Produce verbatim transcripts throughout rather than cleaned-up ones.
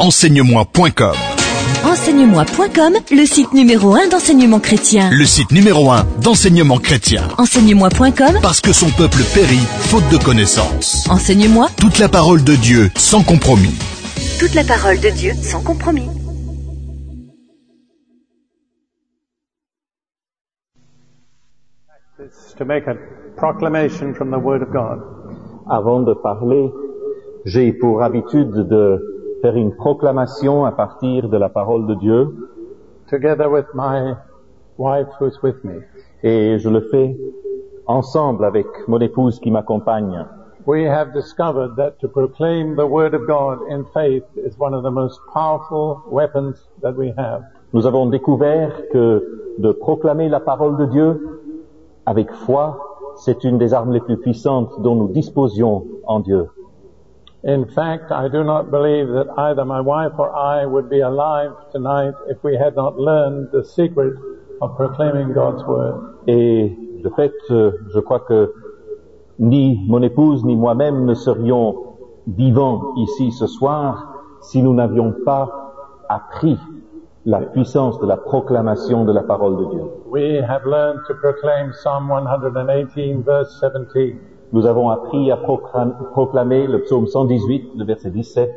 enseigne-moi point com. enseigne-moi point com, le site numéro un d'enseignement chrétien. Le site numéro un d'enseignement chrétien. enseigne-moi point com, parce que son peuple périt faute de connaissance. Enseigne-moi toute la parole de Dieu sans compromis. Toute la parole de Dieu sans compromis. To make a proclamation from the Word of God. Avant de parler, j'ai pour habitude de faire une proclamation à partir de la parole de Dieu. Together with my wife who's with me. Et je le fais ensemble avec mon épouse qui m'accompagne. We have discovered that to proclaim the Word of God in faith is one of the most powerful weapons that we have. Nous avons découvert que de proclamer la parole de Dieu avec foi, c'est une des armes les plus puissantes dont nous disposions en Dieu. In fact, I do not believe that either my wife or I would be alive tonight if we had not learned the secret of proclaiming God's Word. Et de fait, je crois que ni mon épouse ni moi-même ne serions vivants ici ce soir si nous n'avions pas appris la puissance de la proclamation de la parole de Dieu. We have learned to proclaim Psalm one eighteen, verse seventeen. Nous avons appris à proclamer le psaume cent dix-huit, le verset dix-sept.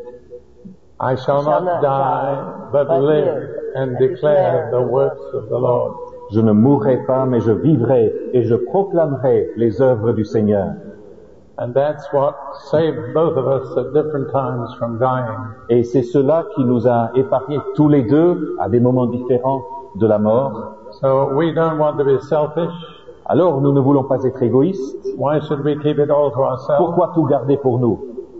I shall not die, but live and declare the works of the Lord. Je ne mourrai pas, mais je vivrai et je proclamerai les œuvres du Seigneur. And that's what saved both of us at different times from dying. Et c'est cela qui nous a épargnés tous les deux à des moments différents de la mort. So we don't want to be selfish. Alors nous ne voulons pas être égoïstes. Why should we keep it all to ourselves? Pourquoi tout garder pour nous?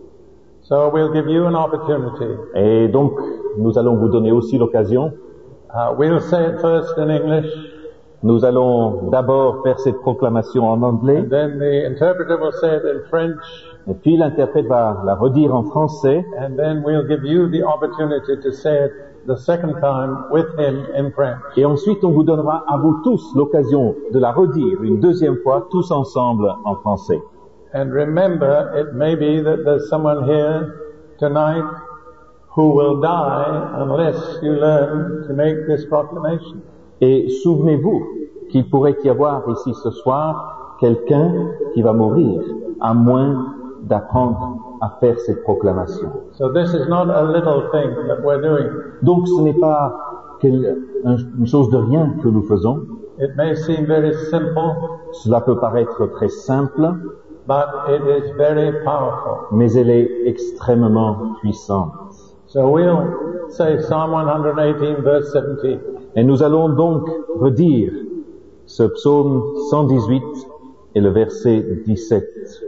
So we'll give you an opportunity. Et donc nous allons vous donner aussi l'occasion. Uh, we'll say it first in English. Nous allons d'abord faire cette proclamation en anglais. And then the interpreter will say it in French. Et puis l'interprète va la redire en français. And then we'll give you the opportunity to say it the second time with him in French. Et ensuite on vous donnera à vous tous l'occasion de la redire une deuxième fois tous ensemble en français. And remember, it may be that there's someone here tonight who will die unless you learn to make this proclamation. Et souvenez-vous qu'il pourrait y avoir ici ce soir quelqu'un qui va mourir, à moins d'apprendre à faire cette proclamation. So this is not a little thing that we're doing. Donc ce n'est pas quel, une chose de rien que nous faisons. It may seem very simple. Cela peut paraître très simple, but it is very powerful. Mais elle est extrêmement puissante. So we'll say Psalm one eighteen, verse seventeen. Et nous allons donc redire ce psaume cent dix-huit et le verset dix-sept.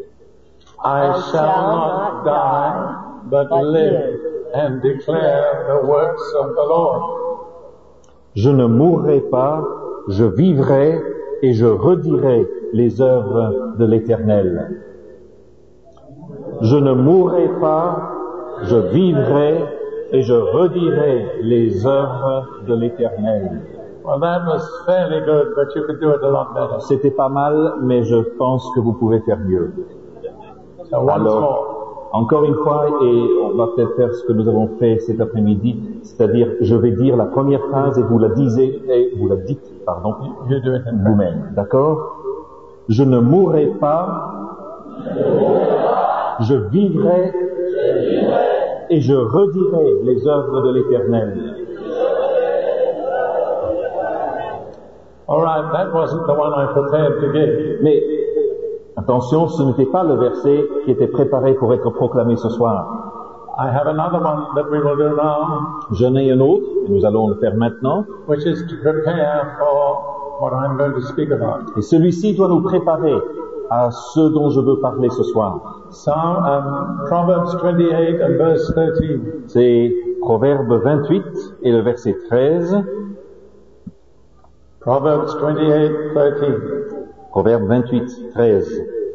I shall not die, but live and declare the works of the Lord. Je ne mourrai pas, je vivrai et je redirai les œuvres de l'Éternel. Je ne mourrai pas, je vivrai et je redirai les œuvres de l'Éternel. Well, that was fairly good, but you could do it a lot better. C'était pas mal, mais je pense que vous pouvez faire mieux. So once Alors, more. encore une fois, et on va peut-être faire ce que nous avons fait cet après-midi, c'est-à-dire, je vais dire la première phrase et vous la disiez, et vous la dites, pardon, You do it in vous-même. D'accord? Je ne mourrai pas, je vivrai, et je redirai les œuvres de l'Éternel. All right, that wasn't the one I prepared to give. Mais attention, ce n'était pas le verset qui était préparé pour être proclamé ce soir. I have another one that we will do now. J'en ai un autre, et nous allons le faire maintenant. Which is to prepare for what I'm going to speak about. Et celui-ci doit nous préparer à ce dont je veux parler ce soir. Psalm, um, Proverbs twenty-eight and verse thirteen. C'est Proverbe vingt-huit et le verset treize. Proverbs twenty-eight thirteen. Proverbe vingt-huit, treize.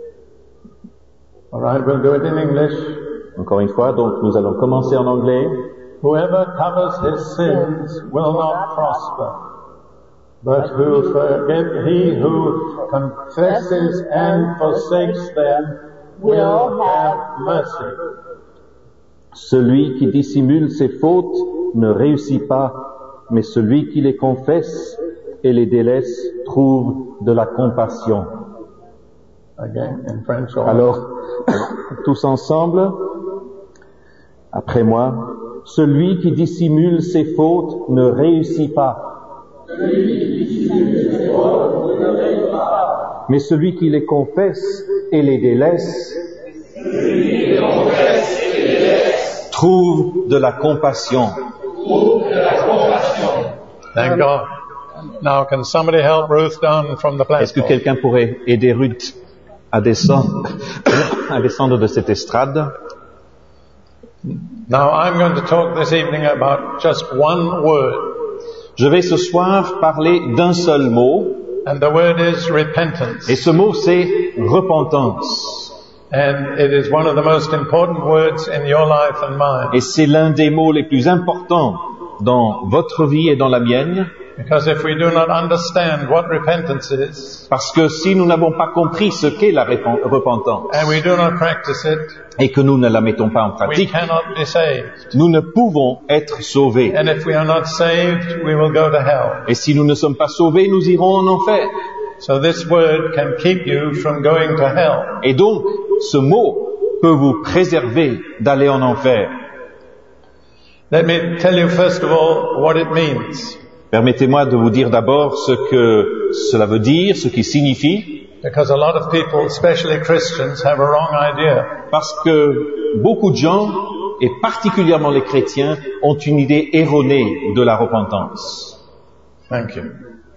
All right, we'll do it in English. Encore une fois, donc nous allons commencer en anglais. Whoever covers his sins will not prosper, but who forget he who confesses and forsakes them will have mercy. Celui qui dissimule ses fautes ne réussit pas, mais celui qui les confesse et les délaisse trouve de la compassion. Again, in French. also. Alors, tous ensemble, après moi, celui qui dissimule ses fautes ne réussit pas. Mais celui qui les confesse et les délaisse trouve de la compassion. Thank God. Now, can somebody help Ruth down from the Est-ce que platform? quelqu'un pourrait aider Ruth à descendre, à descendre de cette estrade? Now, I'm going to talk this evening about just one word, Je vais ce soir parler d'un seul mot, and the word is repentance. et ce mot c'est repentance. And it is one of the most important words in your life and mine. Et c'est l'un des mots les plus importants dans votre vie et dans la mienne, Because if we do not understand what repentance is, parce que si nous n'avons pas compris ce qu'est la répen- repentance, and we do not practice it, et que nous ne la mettons pas en we pratique, cannot be saved. nous ne pouvons être sauvés. And if we are not saved, we will go to hell. Et si nous ne sommes pas sauvés, nous irons en enfer. So this word can keep you from going to hell. Et donc, ce mot peut vous préserver d'aller en enfer. Let me tell you first of all what it means. Permettez-moi de vous dire d'abord ce que cela veut dire, ce qui signifie, Because a lot of people, especially Christians, have a wrong idea. parce que beaucoup de gens, et particulièrement les chrétiens, ont une idée erronée de la repentance. Thank you.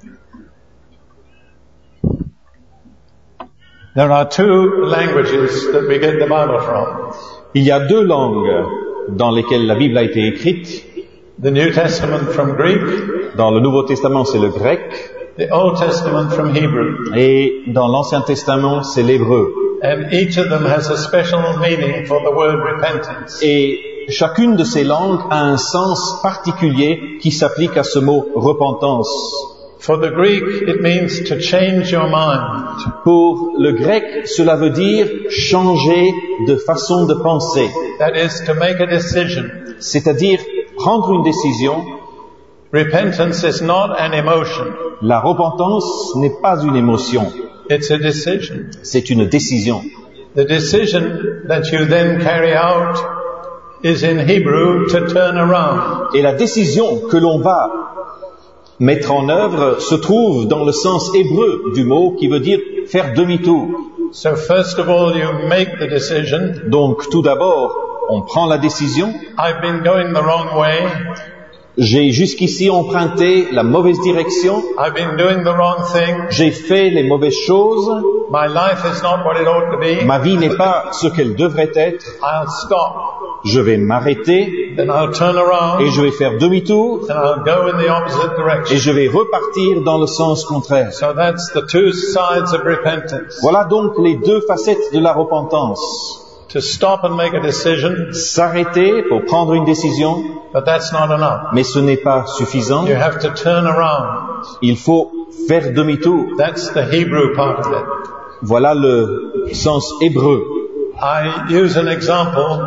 There are two languages that we get the Bible from. Il y a deux langues dans lesquelles la Bible a été écrite. The New Testament from Greek, Dans le Nouveau Testament, c'est le grec, the Old Testament from Hebrew. et dans l'Ancien Testament, c'est l'hébreu. And each of them has a special meaning for the word repentance. Et chacune de ces langues a un sens particulier qui s'applique à ce mot repentance. For the Greek, it means to change your mind. Pour le grec, cela veut dire changer de façon de penser, That is to make a decision. c'est-à-dire prendre une décision. Repentance is not an emotion. La repentance n'est pas une émotion, It's a decision. c'est une décision. The decision that you then carry out is in Hebrew to turn around. Et la décision que l'on va mettre en œuvre se trouve dans le sens hébreu du mot qui veut dire faire demi-tour. So first of all, you make the decision. Donc tout d'abord, on prend la décision. I've been going the wrong way. J'ai jusqu'ici emprunté la mauvaise direction. I've been doing the wrong thing. J'ai fait les mauvaises choses. My life is not what it ought to be. Ma vie n'est pas ce qu'elle devrait être. I'll stop. Je vais m'arrêter Then I'll turn around et je vais faire demi-tour and I'll go in the opposite et direction. je vais repartir dans le sens contraire. So that's the two sides of repentance. Voilà donc les deux facettes de la repentance. To stop and make a decision, S'arrêter pour prendre une décision, but that's not enough. mais ce n'est pas suffisant. You have to turn around. Il faut faire demi-tour. That's the Hebrew part of it. Voilà le sens hébreu. I use an example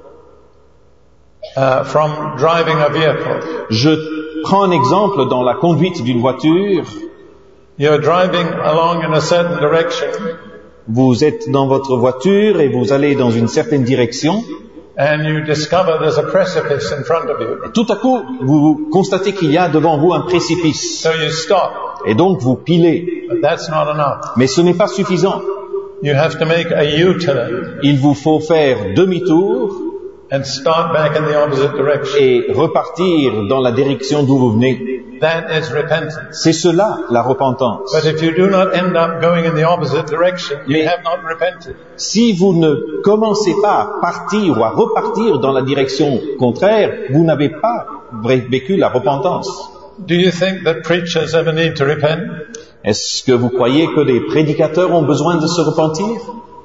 uh, from driving a vehicle. Je prends un exemple dans la conduite d'une voiture. You're driving along in a certain direction, Vous êtes dans votre voiture et vous allez dans une certaine direction. and you discover there's a precipice in front of you. Tout à coup, vous constatez qu'il y a devant vous un précipice. So you stop, Et donc, vous pilez. but that's not enough. Mais ce n'est pas suffisant. You have to make a U-turn Il vous faut faire demi-tour and start back in the opposite direction. et repartir dans la direction d'où vous venez. That is repentance. C'est cela, la repentance. But if you do not end up going in the opposite direction, you Mais- have not repented. Si vous ne commencez pas à partir ou à repartir dans la direction contraire, vous n'avez pas vrai- vécu la repentance. Do you think that preachers ever need to repent? Est-ce que vous croyez que les prédicateurs ont besoin de se repentir?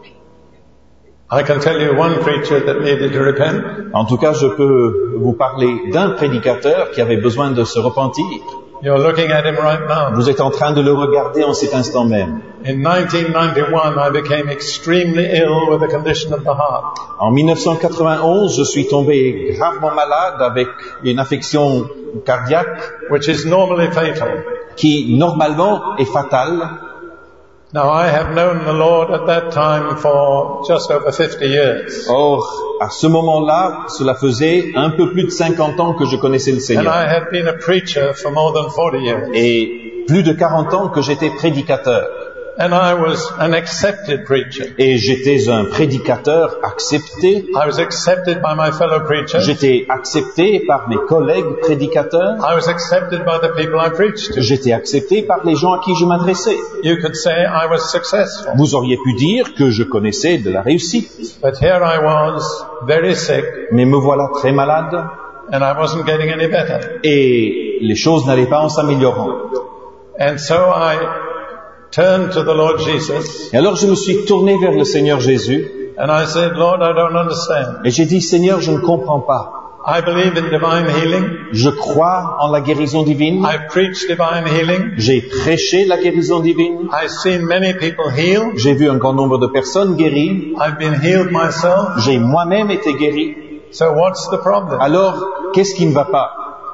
I can tell you one preacher that needed to repent. En tout cas, je peux vous parler d'un prédicateur qui avait besoin de se repentir. You're looking at him right now. Vous êtes en train de le regarder en cet instant même. In nineteen ninety-one, I became extremely ill with a condition of the heart. En mille neuf cent quatre-vingt-onze, je suis tombé gravement malade avec une affection cardiaque Which is normally fatal. qui, normalement, est fatale. Now, I have known the Lord at that time for just over fifty years. Or, à ce moment-là, cela faisait un peu plus de cinquante ans que je connaissais le And Seigneur. I have been a preacher for more than forty years. Et plus de quarante ans que j'étais prédicateur. And I was an accepted preacher. Et j'étais un prédicateur accepté. I was accepted by my fellow preachers. J'étais accepté par mes collègues prédicateurs. I was accepted by the people I preached to. J'étais accepté par les gens à qui je m'adressais. You could say I was successful. Vous auriez pu dire que je connaissais de la réussite. But here I was, very sick, Mais me voilà très malade and I wasn't getting any better. et les choses n'allaient pas en s'améliorant. And so I turned to the Lord Jesus, Et alors je me suis tourné vers le Seigneur Jésus and I said, Lord, I don't understand. et j'ai dit, Seigneur, je ne comprends pas. I believe in divine healing. Je crois en la guérison divine. I preach divine healing. J'ai prêché la guérison divine. I've seen many people healed. J'ai vu un grand nombre de personnes guéries. I've been healed myself. J'ai moi-même été guéri. So what's the problem? Alors, qu'est-ce qui ne va pas?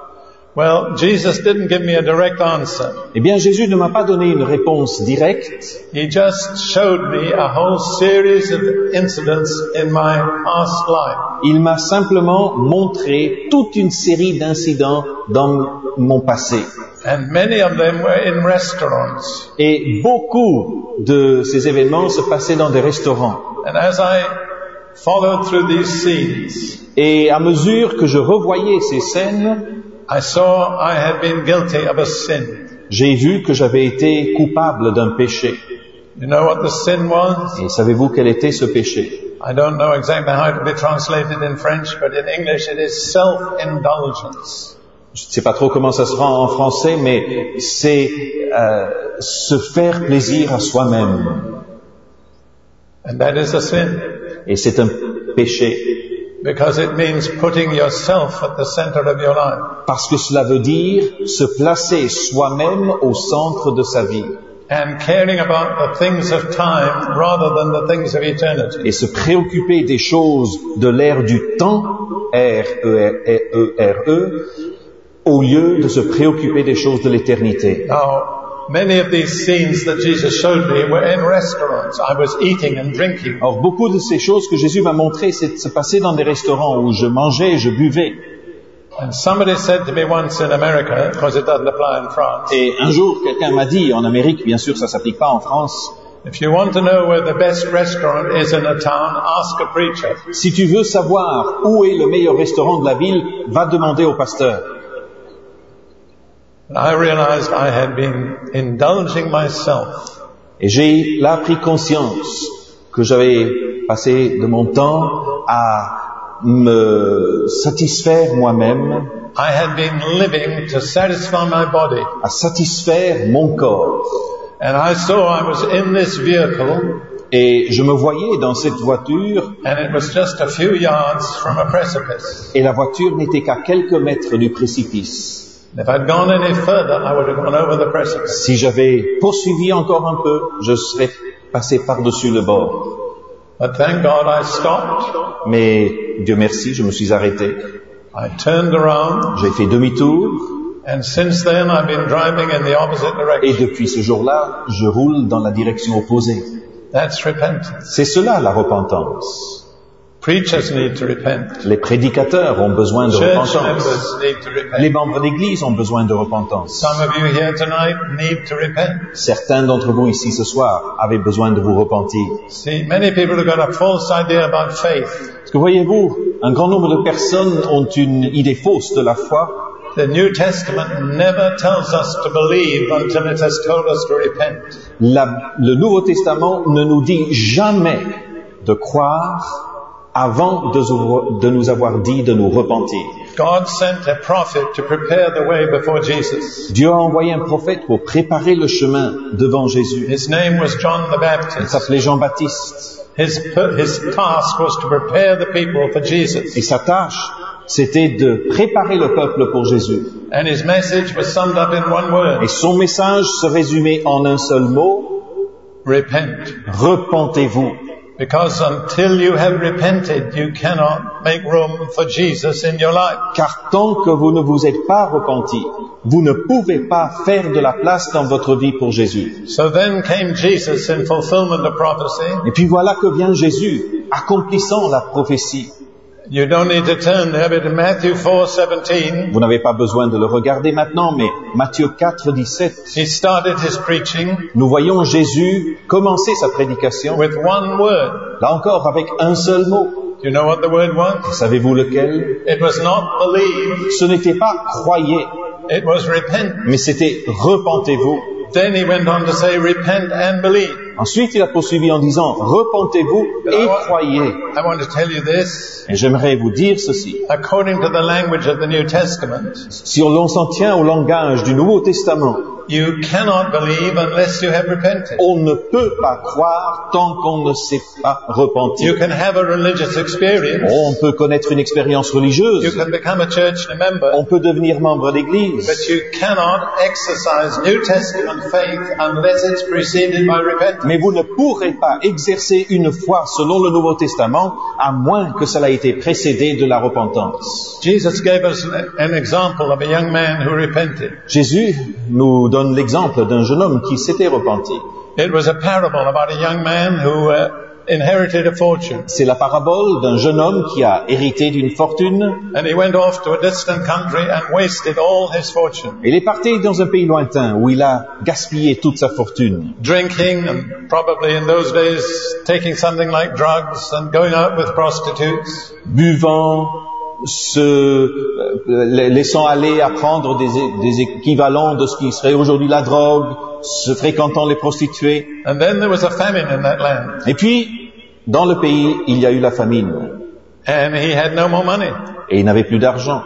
Well, Jesus didn't give me a direct answer. Eh bien, Jésus ne m'a pas donné une réponse directe. He just showed me a whole series of incidents in my past life. Il m'a simplement montré toute une série d'incidents dans mon passé. And many of them were in restaurants. Et beaucoup de ces événements se passaient dans des restaurants. And as I followed through these scenes, Et à mesure que je revoyais ces scènes, I saw I had been guilty of a sin. j'ai vu que j'avais été coupable d'un péché. You know what the sin was? Et savez-vous quel était ce péché? I don't know exactly how it will be translated in French, but in English it is self-indulgence. Je ne sais pas trop comment ça se rend en français, mais c'est euh, se faire plaisir à soi-même. And that is a sin, Et c'est un péché. because it means putting yourself at the center of your life. Parce que cela veut dire se placer soi-même au centre de sa vie. And caring about the things of time rather than the things of eternity. Et se préoccuper des choses de l'ère du temps, R E R E, au lieu de se préoccuper des choses de l'éternité. Now, many of these scenes that Jesus showed me were in restaurants. I was eating and drinking. Or, beaucoup de ces choses que Jésus m'a montrées, c'est de se passer dans des restaurants où je mangeais et je buvais. And somebody said to me once in America, because it doesn't apply in France, Et un jour, quelqu'un m'a dit, en Amérique, bien sûr, ça s'applique pas en France, if you want to know where the best restaurant is in a town, ask a preacher. si tu veux savoir où est le meilleur restaurant de la ville, va demander au pasteur. And I realized I had been indulging myself. Et j'ai là pris conscience que j'avais passé de mon temps à me satisfaire moi-même, I had been living to satisfy my body. à satisfaire mon corps. And I saw I was in this vehicle, Et je me voyais dans cette voiture, and it was just a few yards from a precipice. et la voiture n'était qu'à quelques mètres du précipice. If I'd gone any further, I would have gone over the precipice. Si j'avais poursuivi encore un peu, je serais passé par-dessus le bord. But thank God I stopped. Mais Dieu merci, je me suis arrêté. I turned around, J'ai fait demi-tour, and since then I've been driving in the opposite et direction. depuis ce jour-là, je roule dans la direction opposée. That's repentance. C'est cela la repentance. Preachers need to repent. Les prédicateurs ont besoin de Church repentance. members need to Les repent. membres d'église ont besoin de repentance. Some of you here tonight need to repent. Certains d'entre vous ici ce soir avaient besoin de vous repentir. See, many people have got a false idea about faith. Parce que voyez-vous, un grand nombre de personnes ont une idée fausse de la foi. The New Testament never tells us to believe until it has told us to repent. La- le Nouveau Testament ne nous dit jamais de croire avant de, de nous avoir dit de nous repentir. God sent a prophet to prepare the way before Jesus. Dieu a envoyé un prophète pour préparer le chemin devant Jésus. His name was John the Il Baptist. s'appelait Jean-Baptiste. His, his task was to prepare the people for Jesus. Et sa tâche, c'était de préparer le peuple pour Jésus. And his message was summed up in one word. Et son message se résumait en un seul mot: Repent. repentez-vous. Because until you have repented, you cannot make room for Jesus in your life. Car tant que vous ne vous êtes pas repenti, vous ne pouvez pas faire de la place dans votre vie pour Jésus. So then came Jesus in fulfillment of prophecy. Et puis voilà que vient Jésus, accomplissant la prophétie. You don't need to turn there, but in Matthew four seventeen, Vous n'avez pas besoin de le regarder maintenant, mais Matthieu quatre, dix-sept, he started his preaching nous voyons Jésus commencer sa prédication, with one word. là encore avec un seul mot. Do you know what the word was? Savez-vous lequel? It was not believe, Ce n'était pas croyez, it was repent. mais c'était repentez-vous. Then he went on to say, repent and believe. Ensuite, il a poursuivi en disant, repentez-vous et croyez. I want to tell you this. Et j'aimerais vous dire ceci. According to the language of the New Testament, Si l'on s'en tient au langage du Nouveau Testament, you cannot believe unless you have repented. on ne peut pas croire tant qu'on ne s'est pas repenti. You can have a religious experience. On peut connaître une expérience You religieuse. can become a church member. On peut devenir membre d'église. But you cannot exercise New Testament faith unless it's preceded by repentance. Mais vous ne pourrez pas exercer une foi selon le Nouveau Testament à moins que cela ait été précédé de la repentance. Jesus gave us an example of a young man who repented. Jésus nous donne l'exemple d'un jeune homme qui s'était repenti. It was a parable about a young man who uh, inherited a fortune. C'est la parabole d'un jeune homme qui a hérité d'une fortune. And he went off to a distant country and wasted all his fortune. Il est parti dans un pays lointain où il a gaspillé toute sa fortune. Drinking and probably in those days taking something like drugs and going out with prostitutes. Buvant, se euh, laissant aller à prendre des, des équivalents de ce qui serait aujourd'hui la drogue, se fréquentant les prostituées. And then there was a famine in that land. Et puis, dans le pays, il y a eu la famine. And he had no more money. Et il n'avait plus d'argent.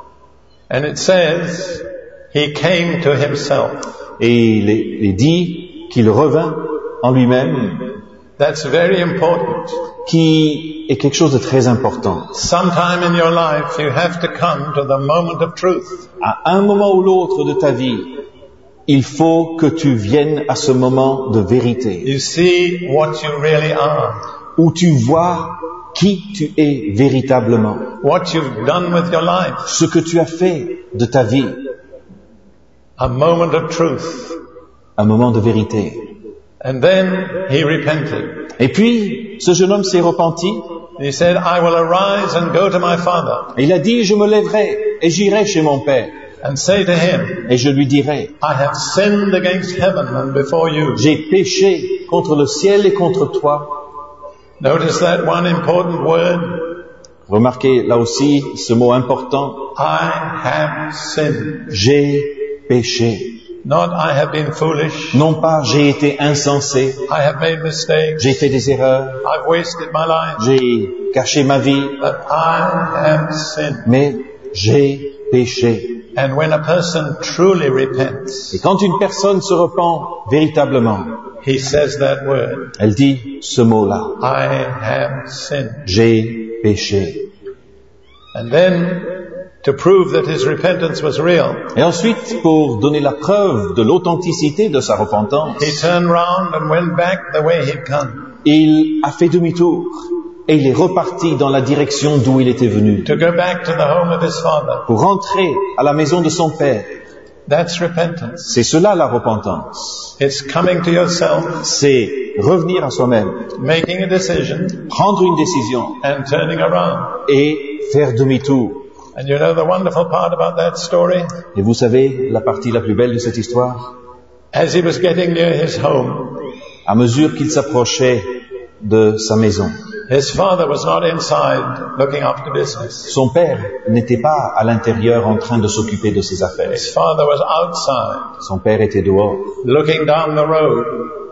And it says, he came to himself. Et il est, il est dit qu'il revint en lui-même, That's very important. qui est quelque chose de très important. Sometime in your life you have to come to the moment of truth. À un moment ou l'autre de ta vie, il faut que tu viennes à ce moment de vérité, You see what you really are. où tu vois qui tu es véritablement, What you've done with your life. ce que tu as fait de ta vie, A moment of truth. un moment de vérité. And then he repented. Et puis, ce jeune homme s'est repenti, He said, I will arise and go to my father et il a dit, je me lèverai et j'irai chez mon père, and say to him, et je lui dirai, I have sinned against heaven and before you. j'ai péché contre le ciel et contre toi. Notice that one important word. Remarquez là aussi ce mot important, I have sinned. j'ai péché. Not I have been foolish. Non pas j'ai été insensé, I have made mistakes. j'ai fait des erreurs, I've wasted my life. j'ai caché ma vie, But I have sinned. mais j'ai péché. And when a person truly repents, Et quand une personne se repent véritablement, he says that word. elle dit ce mot-là, I have sinned. j'ai péché. And then, to prove that his repentance was real, Et ensuite, pour donner la preuve de l'authenticité de sa repentance, he turned round and went back the way he'd come. il a fait demi-tour et il est reparti dans la direction d'où il était venu, To go back to the home of his father. pour rentrer à la maison de son père. That's repentance. C'est cela la repentance. It's coming to yourself, C'est revenir à soi-même, making a decision, prendre une décision and turning around. et faire demi-tour. And you know the wonderful part about that story? Et vous savez la partie la plus belle de cette histoire? As he was getting near his home, À mesure qu'il s'approchait de sa maison, his father was not inside looking after business. son père n'était pas à l'intérieur en train de s'occuper de ses affaires. His father was outside, Son père était dehors, looking down the road,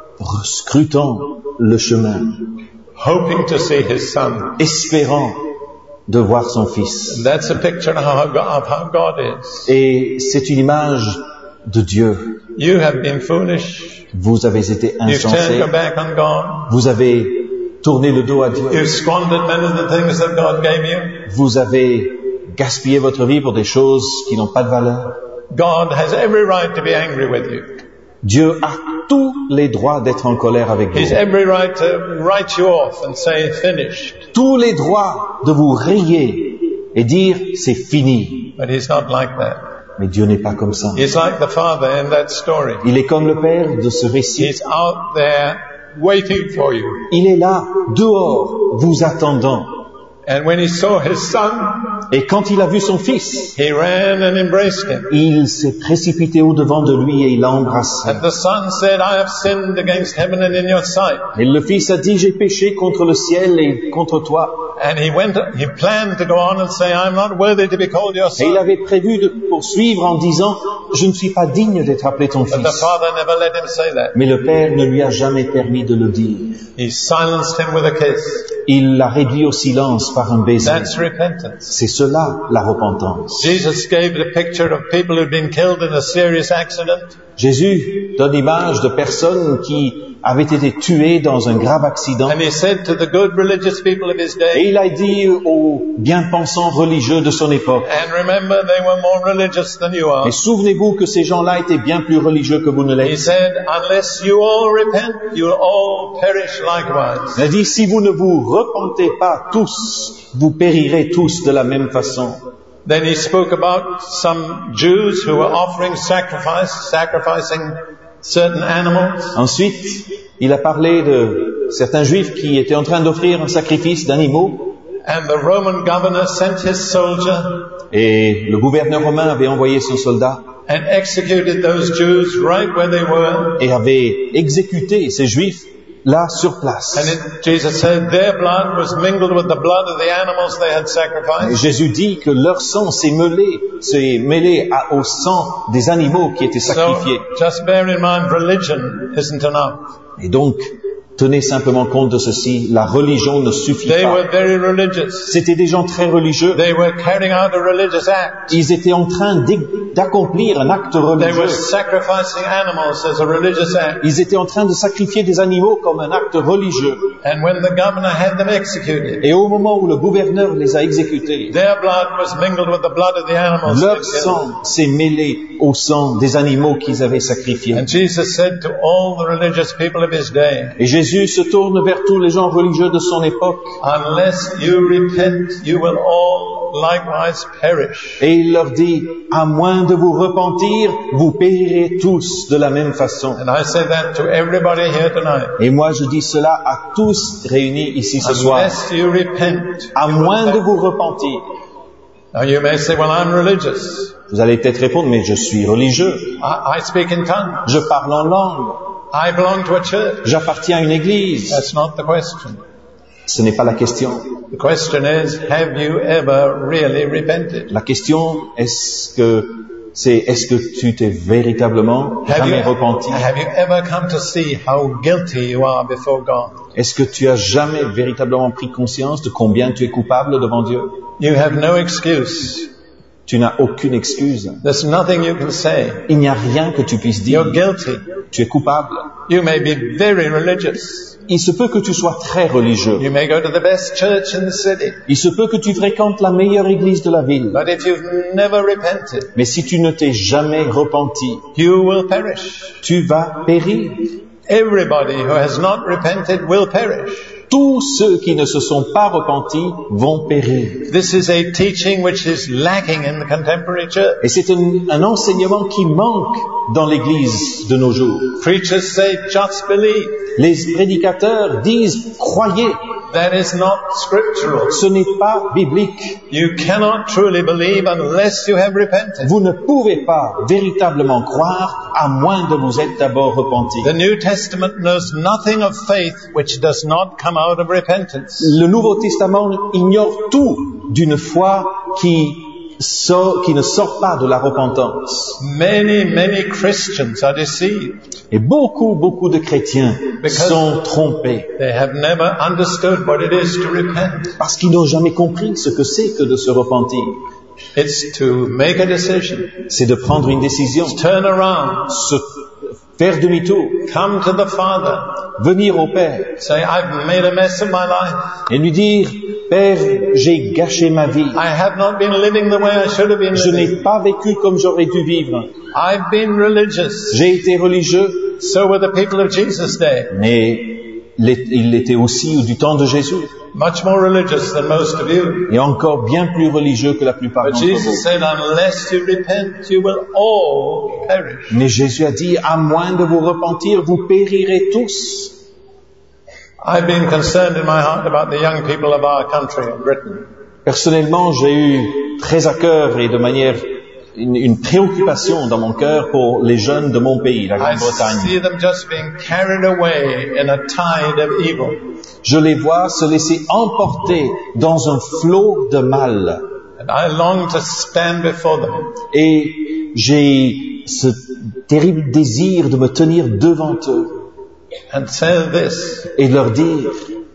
scrutant le chemin, hoping to see his son. espérant de voir son fils. And that's a picture of how God, of how God is. Et c'est une image de Dieu. You have been foolish. Vous avez été You've turned insensé, your back on God. vous avez tourné le dos à Dieu, You've squandered many of the things that God gave you. vous avez gaspillé votre vie pour des choses qui n'ont pas de valeur. God has every right to be angry with you. Dieu a tous les droits d'être en colère avec He's vous. every right to write you off and say, finished. Tous les droits de vous rayer et dire c'est fini. But he's not like that. Mais Dieu n'est pas comme ça. He's like the father in that story. Il est comme le père de ce récit. He's out there waiting for you. Il est là, dehors, vous attendant. And when he saw his son, Et quand il a vu son fils, he ran and embraced him. il s'est précipité au-devant de lui et il l'a embrassé. And the son said, I have sinned against heaven and in your sight. Et le fils a dit, j'ai péché contre le ciel et contre toi. And he went, he planned to go on and say, I'm not worthy to be called your Et il son. avait prévu de poursuivre en disant, je ne suis pas digne d'être appelé ton But the fils. father never let him say that. Mais le père ne lui a jamais permis de le dire. He silenced him with a kiss. Il l'a réduit au silence par un baiser. That's repentance. C'est cela, la repentance. Jesus gave the picture of people who'd been killed in a serious accident. Jésus donne l'image de personnes qui avaient été tuées dans un grave accident. And he said to the good religious people of his Et day, il a dit aux bien-pensants religieux de son époque, and remember they were more religious than you are. et souvenez-vous que ces gens-là étaient bien plus religieux que vous ne He l'êtes. said, unless you all repent, you'll all perish likewise. Il a dit, si vous ne vous repentez pas tous, vous périrez tous de la même façon. Then he spoke about some Jews who were offering sacrifice, sacrificing certain animals. Ensuite, il a parlé de certains juifs qui étaient en train d'offrir un sacrifice d'animaux, And the Roman governor sent his soldier et le gouverneur romain avait envoyé son soldat and executed those Jews right where they were. et avait exécuté ces juifs là sur place. And it, Jesus said their blood was mingled with the blood of the animals they had Et sacrificed. Jésus dit que leur sang s'est mêlé, s'est mêlé à- au sang des animaux qui étaient So sacrifiés. just bear in mind, religion isn't enough. Et donc, tenez simplement compte de ceci, la religion ne suffit They pas. were very religious. C'était des gens très religieux. They were carrying out a religious act. Ils étaient en train d'e- d'accomplir un acte They were religieux. sacrificing animals as a religious act. Ils étaient en train de sacrifier des animaux comme un acte religieux. And when the governor had them executed, Et au moment où le gouverneur les a exécutés, their blood was mingled with the blood of the animals. leur they killed. sang s'est mêlé au sang des animaux qu'ils avaient sacrifiés. And Jesus said to all the religious people of his day, Et Jésus se tourne vers tous les gens religieux de son époque unless you repent, you will all likewise perish. et il leur dit, à moins de vous repentir, vous périrez tous de la même façon. And I say that to everybody here tonight. Et moi je dis cela à tous réunis ici ce soir, Unless you repent. à moins de vous repentir. Now you may say, well, I'm religious. Vous allez peut-être répondre, mais je suis religieux, I, I speak in tongues. je parle en langue, I belong to a church. j'appartiens à une église. That's not the question. Ce n'est pas la question. The question is, have you ever really repented? La question, est-ce que c'est est-ce que tu t'es véritablement Have you, jamais repenti? have you ever come to see how guilty you are before God? Est-ce que tu as jamais véritablement pris conscience de combien tu es coupable devant Dieu? You have no excuse. Tu n'as aucune excuse. There's nothing you can say. Il n'y a rien que tu puisses dire. You're guilty. Tu es coupable. You may be very religious. Il se peut que tu sois très religieux. You may go to the best church in the city. Il se peut que tu fréquentes la meilleure église de la ville. But if you've never repented, Mais si tu ne t'es jamais repenti, you will perish. tu vas périr. Everybody who has not repented will perish. Tous ceux qui ne se sont pas repentis vont périr. This is a teaching which is lacking in the contemporary church. Et c'est un, un enseignement qui manque dans l'église de nos jours. Preachers say, just believe. Les prédicateurs disent, croyez. That is not scriptural. Ce n'est pas biblique. You cannot truly believe unless you have repented. Vous ne pouvez pas véritablement croire à moins de vous être d'abord repenti. The New Testament knows nothing of faith which does not come out of repentance. Le Nouveau Testament ignore tout d'une foi qui sort, qui ne sort pas de la repentance. Many, many Christians are deceived. Et beaucoup, beaucoup de chrétiens Because sont trompés they have never understood what it is to repent. parce qu'ils n'ont jamais compris ce que c'est que de se repentir. It's to make a decision, C'est de prendre une décision, turn around, se faire demi-tour, come to the Father, venir au Père say, I've made a mess of my life. et lui dire, Père, j'ai gâché ma vie. I have not been living the way I should have been Je living. n'ai pas vécu comme j'aurais dû vivre. I've been religious. J'ai été religieux, So were the people of Jesus' day. mais il l'était aussi du temps de Jésus. Much more religious than most of you. Et encore bien plus religieux que la plupart But d'entre Jesus vous. said, unless you repent, you will all perish. Mais Jésus a dit, à moins de vous repentir, vous périrez tous. I've been concerned in my heart about the young people of our country, in Britain. Personnellement, j'ai eu très à cœur et de manière une, une préoccupation dans mon cœur pour les jeunes de mon pays, la I Grande-Bretagne. see them just being carried away in a tide of evil. Je les vois se laisser emporter dans un flot de mal. And I long to stand before them Et j'ai ce terrible désir de me tenir devant eux and say this, et de leur dire,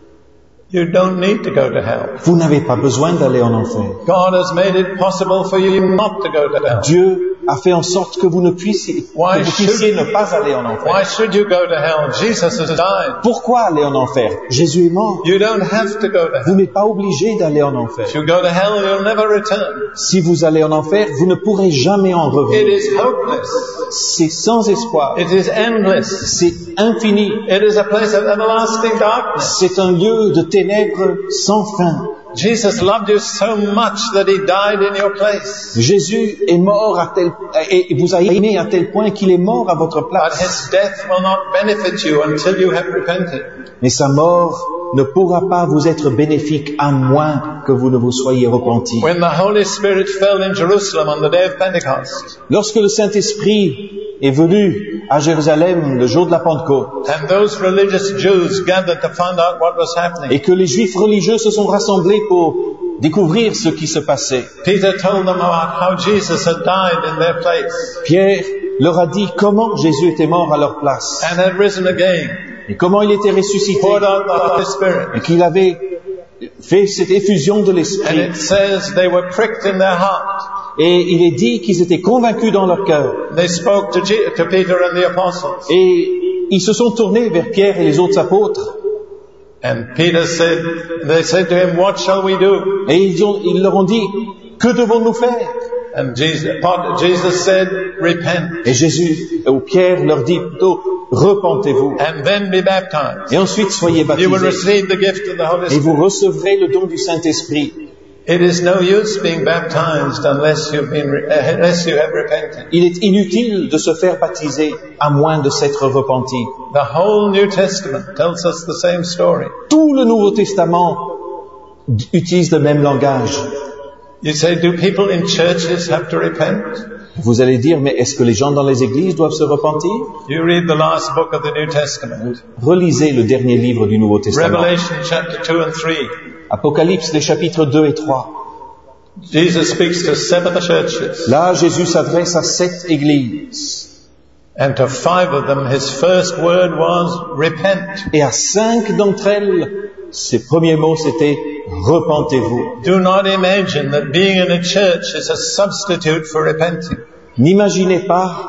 you don't need to go to hell. vous n'avez pas besoin d'aller en enfer. God has made it possible for you not to go to hell. Dieu a fait en sorte que vous ne puissiez, que vous puissiez ne pas aller en Why enfer. should you go to hell? Jesus has died. Pourquoi aller en enfer? Jésus est mort. You don't have to go to Vous hell. n'êtes pas obligé d'aller en enfer. If you go to hell, you'll never return. Si vous allez en enfer, vous ne pourrez jamais en It revenir. is hopeless. C'est sans espoir. It is endless. C'est infini. It is a place of everlasting darkness. C'est un lieu de ténèbres sans fin. Jesus loved you so much that he died in your place. Jésus est mort à tel, et vous a aimé à tel point qu'il est mort à votre But place. his death will not benefit you until you have repented. Mais sa mort ne pourra pas vous être bénéfique à moins que vous ne vous soyez repentis. When the Holy Spirit fell in Jerusalem on the day of Pentecost, Lorsque le Saint-Esprit est venu à Jérusalem le jour de la Pentecôte and those religious Jews gathered to find out what was happening, et que les Juifs religieux se sont rassemblés pour découvrir ce qui se passait, Peter told them about how Jesus had died in their place Pierre leur a dit comment Jésus était mort à leur place and had risen again, et comment il était ressuscité poured out the Holy Spirit. et qu'il avait fait cette effusion de And l'Esprit. it says they were pricked in their heart. Et il est dit qu'ils étaient convaincus dans leur cœur. They spoke to, Je- to Peter and the apostles. Et ils se sont tournés vers Pierre et les autres apôtres. And Peter said, they said to him, what shall we do? Et ils, ont, ils leur ont dit, que devons-nous faire? And Jesus, Jesus said, repent Et Jésus, ou Pierre leur dit plutôt, repentez-vous. and then be baptized. Et ensuite soyez You will baptisés. receive the gift of the Holy Et Spirit. vous recevrez le don du Saint-Esprit. It is no use being baptized unless you've been, re- uh, unless you have repented. Il est inutile de se faire baptiser à moins de s'être repenti. The whole New Testament tells us the same story. Tout le Nouveau Testament utilise le même langage. You say, do people in churches have to repent? Vous allez dire, mais est-ce que les gens dans les églises doivent se repentir? You read the last book of the New Testament, Relisez le dernier livre du Nouveau Testament. Revelation chapter two and three. Apocalypse, les chapitres deux et trois. Jesus speaks to seven churches, Là, Jésus s'adresse à sept églises. and to five of them his first word was repent. Et à cinq d'entre elles, ses premiers mots, c'était « Repentez-vous ». Do not imagine that being in a church is a substitute for repenting. N'imaginez pas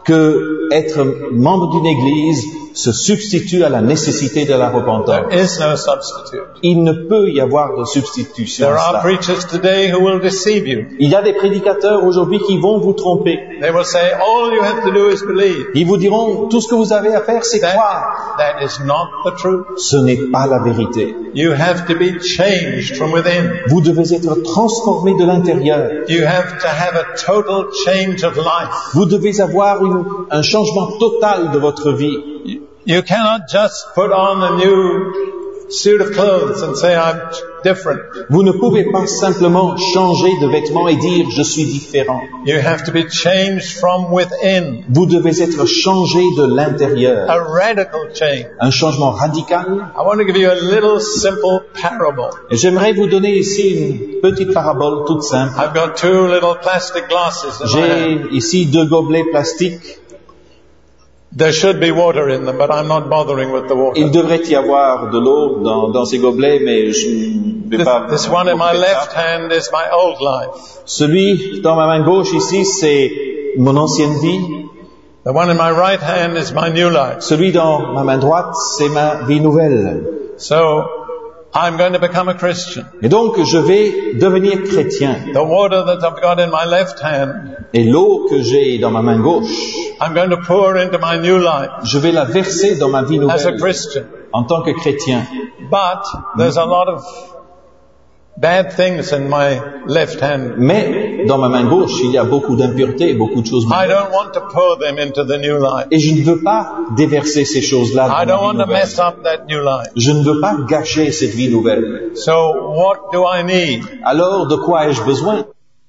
que être membre d'une église se substitue à la nécessité de la repentance. There is no substitute. Il ne peut y avoir de substitution There à are cela. preachers today who will deceive you. Il y a des prédicateurs aujourd'hui qui vont vous tromper. They will say, all you have to do is believe. Ils vous diront, tout ce que vous avez à faire, c'est croire. That, that is not the truth. Ce n'est pas la vérité. You have to be changed from within. Vous devez être transformé de l'intérieur. You have to have a total change of life. Vous devez avoir une, un changement total de votre vie. You cannot just put on a new suit of clothes and say, I'm different. Vous ne pouvez pas simplement changer de vêtements et dire je suis différent. You have to be changed from within. Vous devez être changé de l'intérieur. A radical change. Un changement radical. I want to give you a little simple parable. Et j'aimerais vous donner ici une petite parabole toute simple. I've got two little plastic glasses in my hand. J'ai ici deux gobelets plastiques. There should be water in them, but I'm not bothering with the water. Il devrait y avoir de l'eau dans, dans ces gobelets, mais je ne vais This, pas... this one in my left hand is my old life. Celui dans ma main gauche ici, c'est mon ancienne vie. The one in my right hand is my new life. Celui dans ma main droite, c'est ma vie nouvelle. So, I'm going to become a Christian. Et donc, je vais devenir chrétien. The water that I've got in my left hand, Et l'eau que j'ai dans ma main gauche, I'm going to pour into my new life je vais la verser dans ma vie as a nouvelle Christian. en tant que chrétien. But there's a lot of bad things in my left hand. Mais dans ma main gauche, il y a beaucoup d'impuretés, beaucoup de choses I mauvaises. don't want to pour them into the new life. Et je ne veux pas déverser ces choses-là I dans don't ma want vie to nouvelle. mess up that new life. Je ne veux pas gâcher cette vie nouvelle. So what do I need? Alors, de quoi ai-je besoin?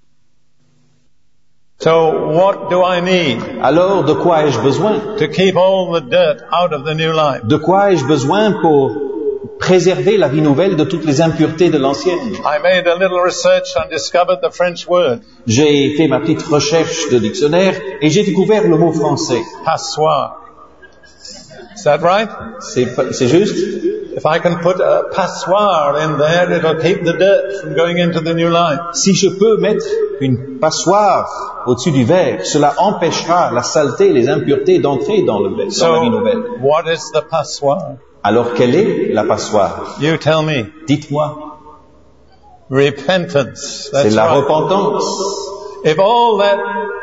So what do I need Alors, de quoi ai-je besoin? to keep all the dirt out of the new life? De quoi ai-je besoin pour préserver la vie nouvelle de toutes les impuretés de l'ancienne? I made a little research and discovered the French word, J'ai fait ma petite recherche de dictionnaire et j'ai découvert le mot français. passoire. Is that right? C'est, pas- c'est juste? If I can put a passoire in there, it'll keep the dirt from going into the new life. Si je peux mettre une passoire au-dessus du verre, cela empêchera la saleté, les impuretés d'entrer dans, le, dans la vie So nouvelle. what is the passoire? Alors, quelle est la passoire? You tell me. Dites-moi. Repentance. C'est That's la right. repentance. If all that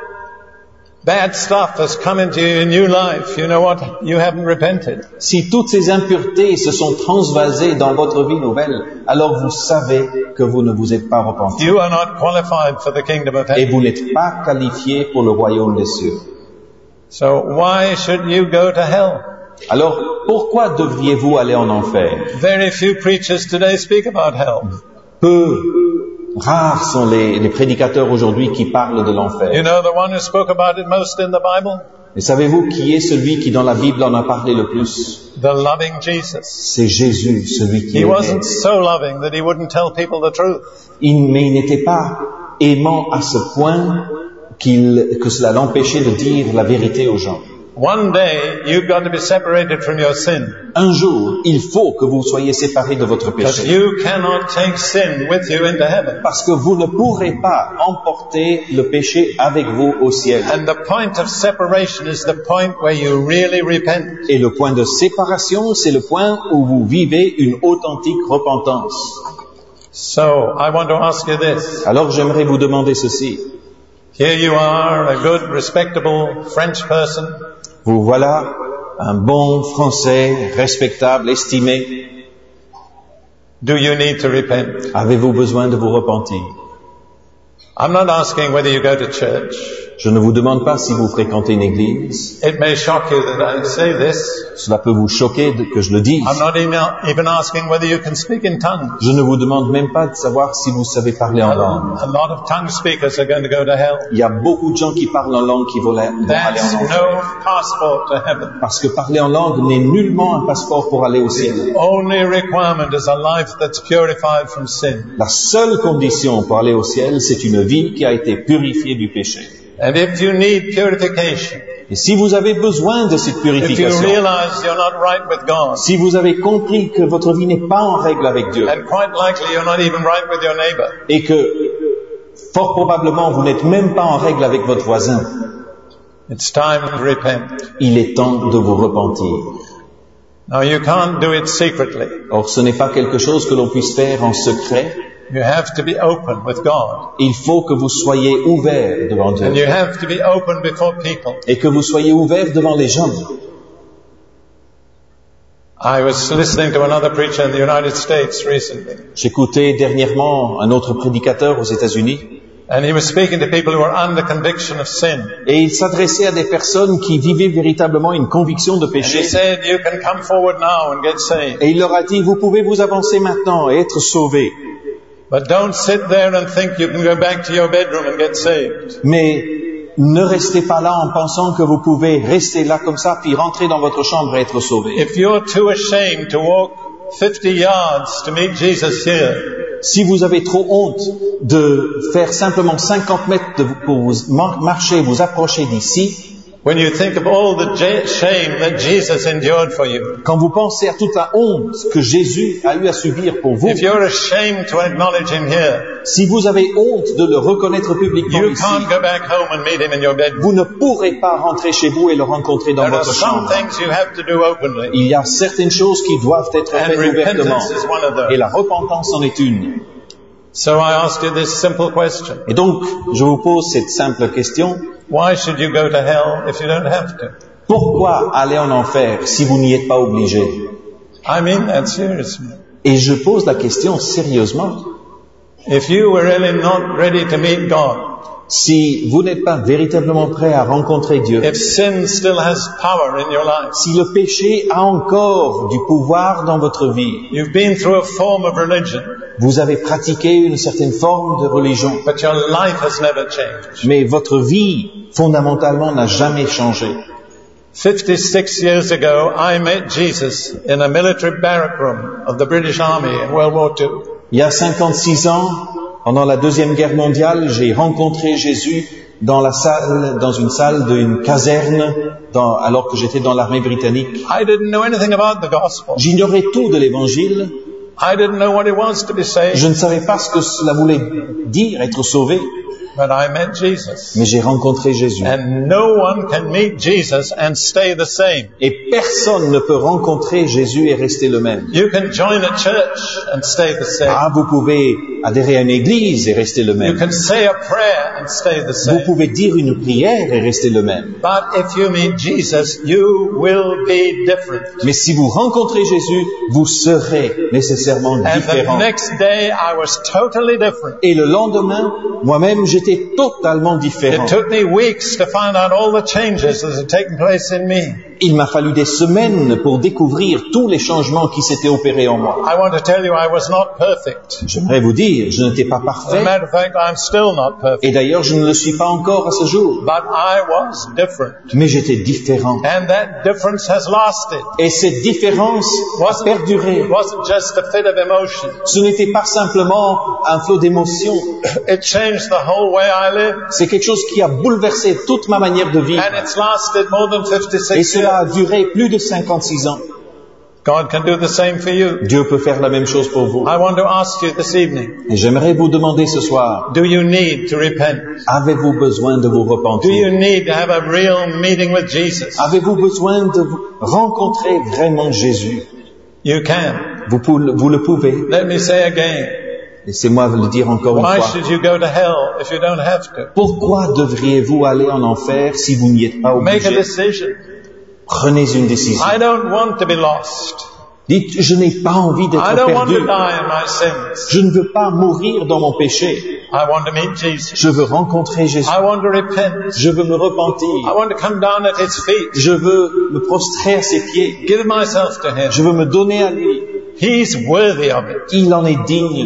bad stuff has come into your new life, you know what? You haven't repented. Si toutes ces impuretés se sont transvasées dans votre vie nouvelle, alors vous savez que vous ne vous êtes pas repenti. You are not qualified for the kingdom of Et heaven. vous n'êtes pas qualifié pour le royaume des cieux. So why should you go to hell? Alors, pourquoi devriez-vous aller en enfer? Very few preachers today speak about hell. Peu, rares sont les, les prédicateurs aujourd'hui qui parlent de You l'enfer. know the one who spoke about it most in the Bible? Mais savez-vous qui est celui qui dans la Bible en a parlé le plus? The loving Jesus. C'est Jésus, celui qui He est wasn't so loving that he wouldn't tell people the truth. Il, mais il n'était pas aimant à ce point qu'il, que cela l'empêchait de dire la vérité aux gens. One day, you've got to be separated from your sin. Un jour, il faut que vous soyez séparés de votre Because péché. you cannot take sin with you into heaven. Parce que vous ne pourrez pas emporter le péché avec vous au ciel. And the point of separation is the point where you really repent. Et le point de séparation, c'est le point où vous vivez une authentique repentance. So, I want to ask you this. Alors j'aimerais vous demander ceci. Here you are, a good, respectable French person. Vous voilà, un bon Français, respectable, estimé. Do you need to repent? Avez-vous besoin de vous repentir? I'm not asking whether you go to church. Je ne vous demande pas si vous fréquentez une église. It may shock you that I say this. Cela peut vous choquer de- que je le dise. I'm not even even asking whether you can speak in tongues. Je ne vous demande même pas de savoir si vous savez parler en langue. A lot of tongue speakers are going to go to hell. Il y a beaucoup de gens qui parlent en langue qui vont la- vont aller That's en enfer. no passport to heaven. Parce que parler en langue n'est nullement un passeport pour aller au ciel. Only requirement is a life that's purified from sin. La seule condition pour aller au ciel, c'est une vie qui a été purifiée du péché. And if you need purification, Et si vous avez besoin de cette if you purification, realize you're not right with God, si vous avez compris que votre vie n'est pas en règle avec Dieu, and quite likely you're not even right with your neighbor, et que fort probablement vous n'êtes même pas en règle avec votre voisin, it's time to repent. il est temps de vous repentir. Now you can't do it secretly. Or, ce n'est pas quelque chose que l'on puisse faire en secret. You have to be open with God. Il faut que vous soyez ouverts devant And Dieu you have to be open before people. et que vous soyez ouverts devant les gens. I was listening to another preacher in the United States recently, J'écoutais dernièrement un autre prédicateur aux États-Unis and he was speaking to people who are under conviction of sin. et il s'adressait à des personnes qui vivaient véritablement une conviction de And he péché. said, you can come forward now and get saved. Et il leur a dit, vous pouvez vous avancer maintenant et être sauvés. But don't sit there and think you can go back to your bedroom and get saved. Mais ne restez pas là en pensant que vous pouvez rester là comme ça puis rentrer dans votre chambre et être sauvés. If you're too ashamed to walk fifty yards to meet Jesus here, Si vous avez trop honte de faire simplement cinquante mètres de, pour vous mar- marcher, vous approcher d'ici, When you think of all the j- shame that Jesus endured for you, Quand vous pensez à toute la honte que Jésus a eu à subir pour vous, if you're ashamed to acknowledge him here, si vous avez honte de le reconnaître publiquement you ici, can't go back home and meet him in your bedroom. vous ne pourrez pas rentrer chez vous et le rencontrer dans There are votre some chambre. things you have to do openly, Il y a certaines choses qui doivent être and faites ouvertement, repentance is one of those. et la repentance en est une. So I ask you this simple question. Et donc, je vous pose cette simple question. Why should you go to hell if you don't have to? Pourquoi aller en enfer si vous n'y êtes pas obligé? I mean that seriously. Et je pose la question sérieusement. If you were really not ready to meet God, Si vous n'êtes pas véritablement prêt à rencontrer Dieu, if sin still has power in your life, si le péché a encore du pouvoir dans votre vie, you've been through a form of religion, vous avez pratiqué une certaine forme de religion, but your life has never changed. mais votre vie, fondamentalement, n'a jamais changé. fifty-six years ago, I met Jesus in a military barrack room of the British Army in World War Two. Il y a cinquante-six ans, pendant la Deuxième Guerre mondiale, j'ai rencontré Jésus dans la salle, dans une salle d'une caserne, dans, alors que j'étais dans l'armée britannique. I didn't know anything about the gospel. J'ignorais tout de l'évangile. I didn't know what it was to be saved, Je ne savais pas ce que cela voulait dire, être sauvé. but I met Jesus. Mais j'ai rencontré Jésus. And no one can meet Jesus and stay the same. Et personne ne peut rencontrer Jésus et rester le même. You can join a church and stay the same. Ah, vous pouvez adhérer à une église et rester le You même. can say a prayer and stay the Vous same. pouvez dire une prière et rester le même. But if you meet Jesus, you will be different. Mais si vous rencontrez Jésus, vous serez nécessairement And the différent. next day, I was totally different. Et le lendemain, moi-même, j'étais totalement différent. It took me weeks to find out all the changes that had taken place in me. Il m'a fallu des semaines pour découvrir tous les changements qui s'étaient opérés en moi. I want to tell you I was not perfect. J'aimerais vous dire, je n'étais pas As a parfait. matter of fact, I'm still not perfect. Et d'ailleurs, je ne le suis pas encore à ce jour. But I was different. Mais j'étais différent. And that difference has lasted. Et cette différence a Wasn't, perduré. it wasn't just a fit of emotion. Ce n'était pas simplement un flot d'émotions. It changed the whole way I live. C'est quelque chose qui a bouleversé toute ma manière de vivre. And it's lasted more than Et fifty-six cela a years. duré plus de cinquante-six ans. God can do the same for you. Dieu peut faire la même chose pour vous. I want to ask you this evening, Et j'aimerais vous demander ce soir, do you need to repent? avez-vous besoin de vous Do you repentir? need to have a real meeting with Jesus? Avez-vous besoin de vous rencontrer vraiment Jésus? You can. Vous, pou- vous le pouvez. Let me say again, Laissez-moi vous le dire encore une why fois. should you go to hell if you don't have to? Pourquoi devriez-vous aller en enfer si vous n'y êtes pas Make a obligé? decision. Prenez une décision. I don't want to be lost. Dites, je n'ai pas envie I d'être don't want to perdu. die in my sins. Je ne veux pas mourir dans mon péché. I want to meet Jesus. Je veux rencontrer Jésus. I want to repent. Je veux me I repentir. want to come down at His feet. Je veux me prostrer à ses pieds. Give myself to Him. Je veux me donner à lui. He's worthy of it. Il en est digne.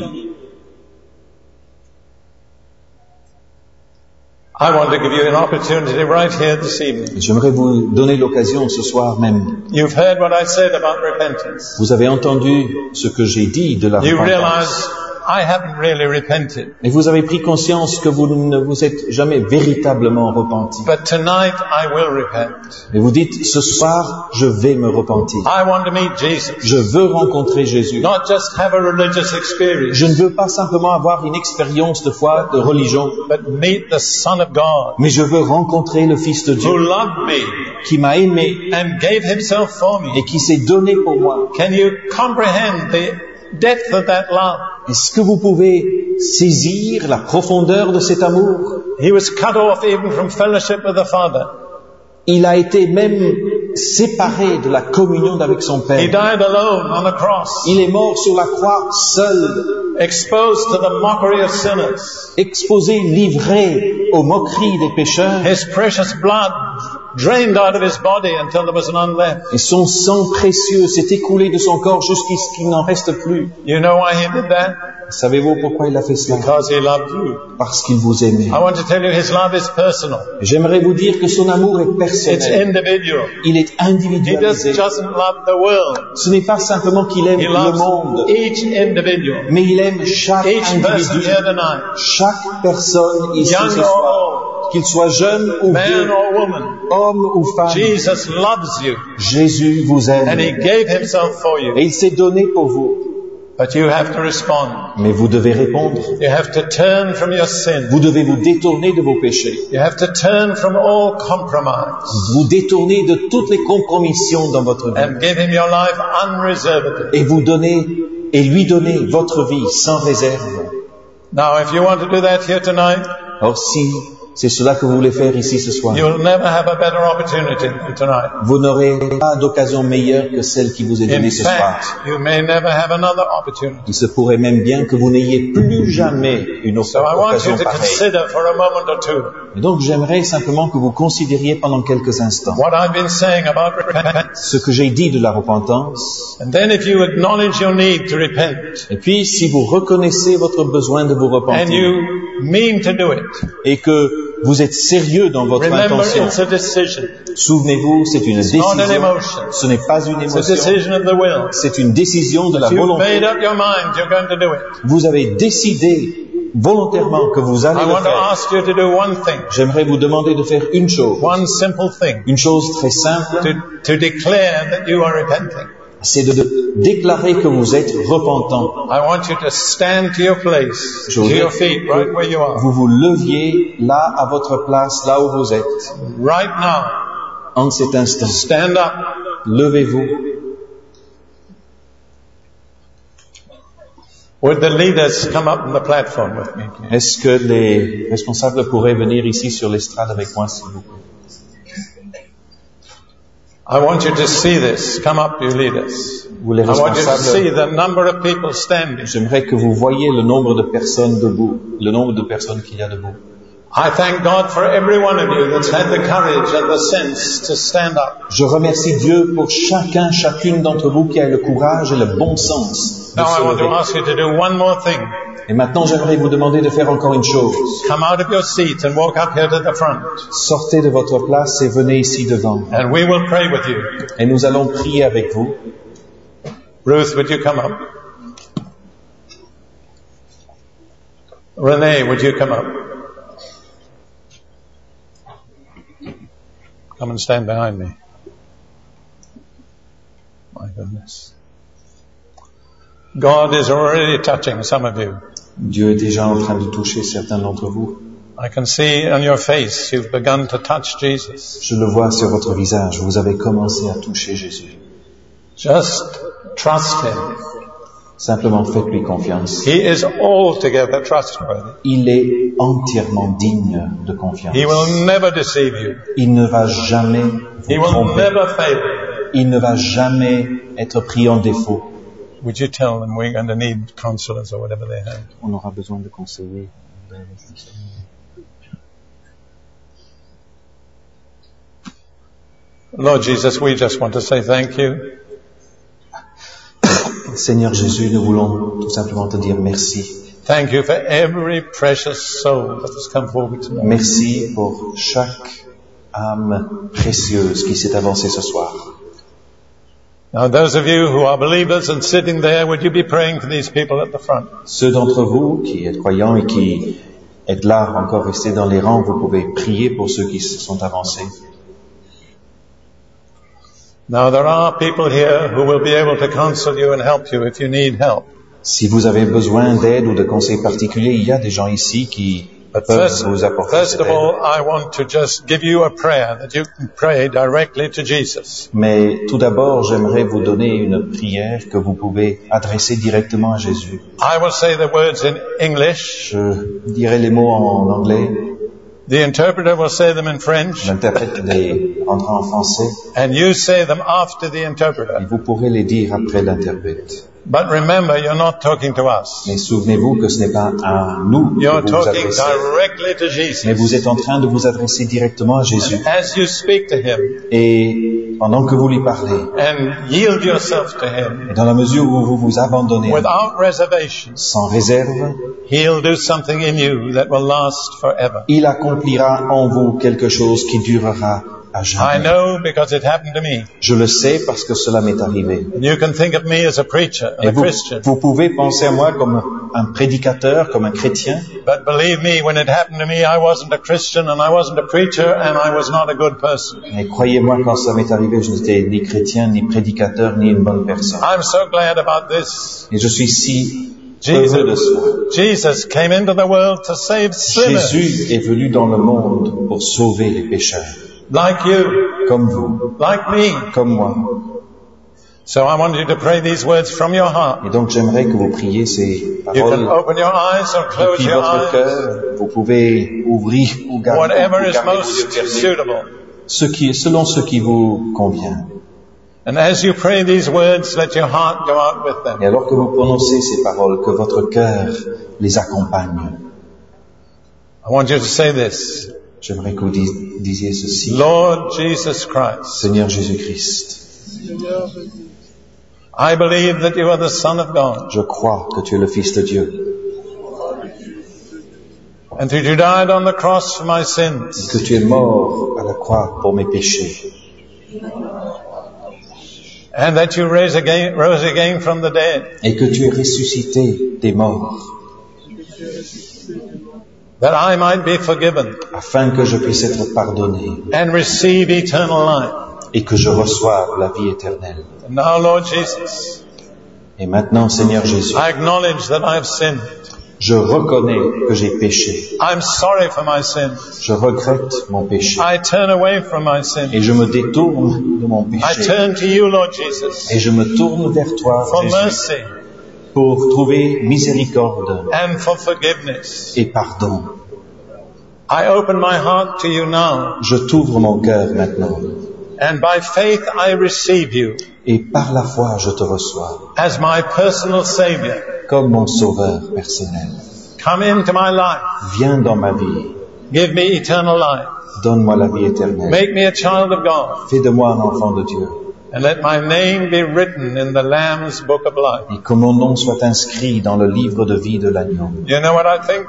I want to give you an opportunity right here this evening. J'aimerais vous donner l'occasion ce soir même. You've heard what I said about repentance. Vous avez entendu ce que j'ai dit de la You repentance. realize I haven't really repented. Et vous avez pris conscience que vous ne vous êtes jamais véritablement repenti. But tonight I will repent. Et vous dites, ce soir, je vais me repentir. I want to meet Jesus. Je veux rencontrer Jésus. Not just have a religious experience, Je ne veux pas simplement avoir une expérience de foi, de religion, but meet the Son of God mais je veux rencontrer le Fils de who Dieu loved me qui m'a aimé and gave Himself for me. et qui s'est donné pour moi. Can you comprehend the depth of that love? Est-ce que vous pouvez saisir la profondeur de cet amour? He was cut off even from fellowship with the Father. Il a été même séparé de la communion avec son He Père. died alone on a cross, Il est mort sur la croix seul, exposed to the mockery of sinners. exposé, livré aux moqueries des pécheurs. His precious blood drained out of his body until there was none left. Et son sang précieux s'est écoulé de son corps jusqu'à ce qu'il n'en reste plus. You know why He did that? Savez-vous pourquoi il a fait cela? Because He loved you. Parce qu'il vous aimait. I want to tell you His love is personal. J'aimerais vous dire que son amour est It's personnel. individual. Il est He just individualisé. doesn't love the world. Ce n'est pas simplement qu'il aime He le loves monde, each individual. mais il aime chaque Each person individu, here tonight. chaque personne ici Young ce or soir, old. qu'il soit jeune ou man vieux, or woman, homme ou femme, Jesus loves you Jésus vous and aime He gave Himself for you. et il s'est donné pour vous. But you have to respond. Mais vous devez répondre. You have to turn from your sin. Vous devez vous détourner de vos péchés. You have to turn from all compromise Vous détourner de toutes les compromissions dans votre vie. and give Him your life unreservedly. Et vous donner, et lui donner votre vie sans réserve. Now, if you want to do that here tonight, Or si c'est cela que vous voulez faire ici ce soir, you'll never have a better opportunity than tonight. vous n'aurez pas d'occasion meilleure que celle qui vous est In donnée ce soir. fact, you may never have another opportunity. Il se pourrait même bien que vous n'ayez plus jamais une autre So I want you occasion to pareille. consider for a moment or two Et donc j'aimerais simplement que vous considériez pendant quelques instants what I've been saying about repentance. ce que j'ai dit de la repentance. And then if you acknowledge your need to repent Et puis si vous reconnaissez votre besoin de vous and repentir you mean to do it, et que vous êtes sérieux dans votre remember intention, it's a decision. souvenez-vous, c'est une It's not an décision. emotion. Ce n'est pas une It's a émotion. decision of the will. C'est une décision de la If you've volonté. made up your mind, you're going to do it. Vous avez décidé volontairement que vous allez I le want to faire. ask you to do one thing, J'aimerais vous demander de faire une chose, one simple thing, une chose très simple, to, to declare that you are repenting. c'est de, de déclarer que vous êtes repentant. I want you to stand to your place, Je to voudrais your feet, right where you que are, vous vous leviez là à votre place, là où vous êtes. right now. En cet instant, Stand up. levez-vous. Would the leaders come up on the platform with me? Est-ce que les responsables pourraient venir ici sur l'estrade avec moi, s'il vous plaît? I want you to see this. Come up, you leaders. Vous les I want you to responsables, see the number of people standing. j'aimerais que vous voyiez le nombre de personnes debout, le nombre de personnes qu'il y a debout. I thank God for every one of you that's had the courage and the sense to stand up. Je remercie Dieu pour chacun, chacune d'entre vous qui a le courage et le bon sens de Now I se want to lever. ask you to do one more thing. Et maintenant, j'aimerais vous demander de faire encore une chose. Come out of your seat and walk up here to the front. Sortez de votre place et venez ici devant. And we will pray with you. Et nous allons prier avec vous. Ruth, would you come up? Renee, would you come up? Come and stand behind me. My goodness. God is already touching some of you. Dieu est déjà en train de toucher certains d'entre vous. I can see on your face you've begun to touch Jesus. Je le vois sur votre visage. Vous avez commencé à toucher Jésus. Just trust Him. Simplement faites-lui confiance. He is altogether trustworthy. Il est entièrement digne de confiance. He will never deceive you. Il ne va jamais He vous will tromper. never fail you. Il ne va jamais être pris en défaut. Would you tell them we're going to need counselors or whatever they have? On aura besoin de conseillers. Lord Jesus, we just want to say thank you. Seigneur Jésus, nous voulons tout simplement te dire merci. Thank you for every precious soul that has come forward tonight. Merci pour chaque âme précieuse qui s'est avancée ce soir. Now, those of you who are believers and sitting there, would you be praying for these people at the front? Ceux d'entre vous qui êtes croyants et qui êtes là, encore restés dans les rangs, vous pouvez prier pour ceux qui se sont avancés. Now, there are people here who will be able to counsel you and help you if you need help. Si vous avez besoin d'aide ou de conseils particuliers, il y a des gens ici qui But peuvent first, vous apporter first cette of aide. all, I want to just give you a prayer that you can pray directly to Jesus. Mais tout d'abord, j'aimerais vous donner une prière que vous pouvez adresser directement à Jésus. I will say the words in English. Je dirai les mots en anglais, The interpreter will say them in French. l'interprète les rendra en français, And you say them after the et interpreter. vous pourrez les dire après l'interprète. But remember, you're not talking to us. Mais souvenez-vous que ce n'est pas à nous que You're vous vous talking adressez, directly to mais vous Jesus. êtes en train de vous adresser directement à Jésus. As you speak to Him Et pendant que vous lui parlez, and yield yourself to Him et dans la mesure où vous vous abandonnez without reservation, sans réserve, He'll do something in you that will last forever. il accomplira en vous quelque chose qui durera à I jamais. know because it happened to me. Je le sais parce que cela m'est arrivé. And you can think of me as a preacher and Et a vous, Christian. vous pouvez penser à moi comme un prédicateur, comme un chrétien, But believe me, when it happened to me, I wasn't a Christian and I wasn't a preacher and I was not a good person. mais croyez-moi, quand ça m'est arrivé, je n'étais ni chrétien, ni prédicateur, ni une bonne personne. I'm so glad about this. Et je suis si heureux de cela. Jesus, Jesus came into the world to save sinners Jésus est venu dans le monde pour sauver les pécheurs, like you, comme vous, like me. comme moi. So I want you to pray these words from your heart. Et donc j'aimerais que vous priez ces You can paroles open your eyes or close depuis your votre eyes, cœur. Vous pouvez ouvrir ou garder, whatever ou is garder vos yeux most fermés, suitable. ce qui, selon ce qui vous convient. And as you pray these words, let your heart go out with them. Et alors que vous prononcez ces paroles, que votre cœur les accompagne. I want you to say this. J'aimerais que vous dis- disiez ceci. Lord Jesus Christ, Seigneur Jésus-Christ, I believe that you are the Son of God je crois que tu es le Fils de Dieu and that you died on the cross for my sins. que tu es mort à la croix pour mes péchés And that you rose again, rose again from the dead, et que tu es ressuscité des morts that I might be forgiven afin que je puisse être pardonné and receive eternal life. et que je reçoive la vie éternelle. And now, Lord Jesus, Et maintenant, Seigneur Jésus, I acknowledge that I have sinned. je reconnais que j'ai péché. I'm sorry for my sins. Je regrette mon péché I turn away from my sins. et je me détourne de mon I péché turn to you, Lord Jesus, et je me tourne vers toi, for Jésus, mercy pour trouver miséricorde and for forgiveness. et pardon. I open my heart to you now, Je t'ouvre mon cœur maintenant and by faith I receive you et par la foi je te reçois as my personal Savior. comme mon sauveur personnel. Come into my life. Viens dans ma vie, Give me eternal life. donne-moi la vie éternelle. Make me a child of God. Fais de moi un enfant de Dieu And let my name be written in the Lamb's book of life. et que mon nom soit inscrit dans le livre de vie de l'agneau. You know what I think?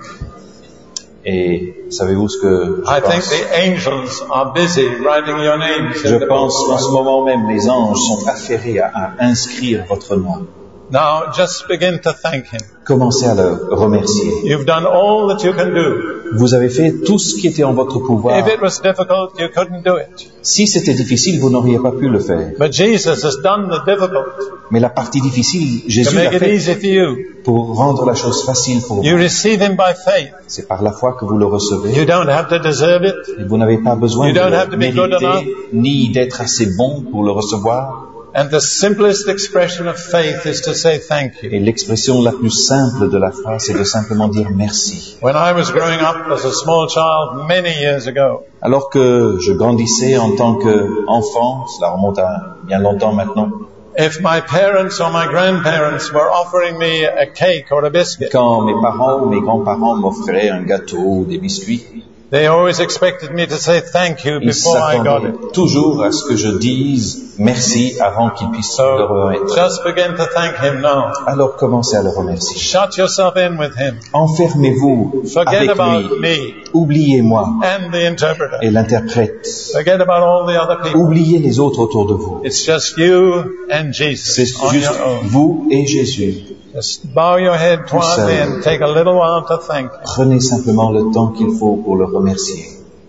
Et savez-vous ce que I je think pense? the angels are busy writing your names Je in the pense book qu'en of ce life. moment même, les anges sont affairés à, à inscrire votre nom. Now just begin to thank Him. Commencez à le remercier. You've done all that you can do. Vous avez fait tout ce qui était en votre pouvoir. If it was difficult, you couldn't do it. Si c'était difficile, vous n'auriez pas pu le faire. But Jesus has done the difficult Mais la partie difficile, to Jésus make l'a it fait easy for you. pour rendre la chose facile pour You vous. receive Him by faith. C'est par la foi que vous le recevez. You don't have to deserve it. Et vous n'avez pas besoin You de don't have le to be good enough. mériter, ni d'être assez bon pour le recevoir. And the simplest expression of faith is to say thank you. Et l'expression la plus simple de la foi, c'est de simplement dire merci. When I was growing up as a small child many years ago, Alors que je grandissais en tant qu'enfant, cela remonte à bien longtemps maintenant, if my parents or my grandparents were offering me a cake or a biscuit, quand mes parents ou mes grands-parents m'offraient un gâteau ou des biscuits, they always expected me to say thank you ils before I got s'attendaient it. toujours à ce que je dise merci avant qu'ils puissent le So remettre. just begin to thank Him now. Alors commencez à le remercier. Shut yourself in with Him. Enfermez-vous Forget avec about lui. me Oubliez-moi and the interpreter. et l'interprète. Forget about all the other people. Oubliez les autres autour de vous. It's just you and C'est Jesus on juste your own. vous et Jésus. Just bow your head towards me and take a little while to thank Him. Prenez simplement le temps qu'il faut pour le remercier.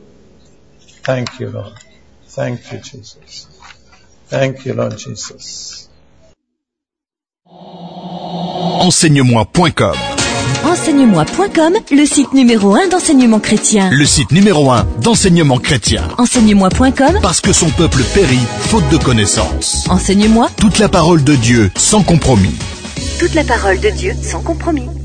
Thank you, Lord. Thank you, Jesus. Thank you, Lord Jesus. enseignemoi point com, enseignemoi point com, le site numéro un d'enseignement chrétien. le site numéro un d'enseignement chrétien. enseignemoi point com, Parce que son peuple périt faute de connaissance. enseigne-moi Toute la parole de Dieu sans compromis. toute la parole de Dieu sans compromis.